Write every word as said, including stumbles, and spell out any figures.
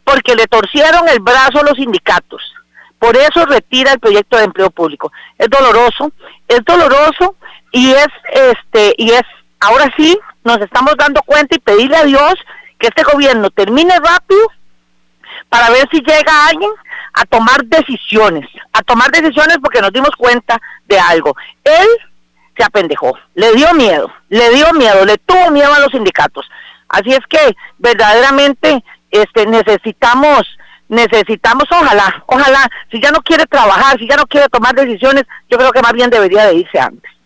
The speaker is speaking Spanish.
porque le torcieron el brazo a los sindicatos. Por eso retira el proyecto de empleo público. Es doloroso, es doloroso y es, este, y es, ahora sí, nos estamos dando cuenta y pedirle a Dios que este gobierno termine rápido para ver si llega alguien a tomar decisiones, a tomar decisiones porque nos dimos cuenta de algo. Él se apendejó, le dio miedo, le dio miedo, le tuvo miedo a los sindicatos. Así es que verdaderamente este necesitamos, necesitamos, ojalá, ojalá, si ya no quiere trabajar, si ya no quiere tomar decisiones, yo creo que más bien debería de irse antes.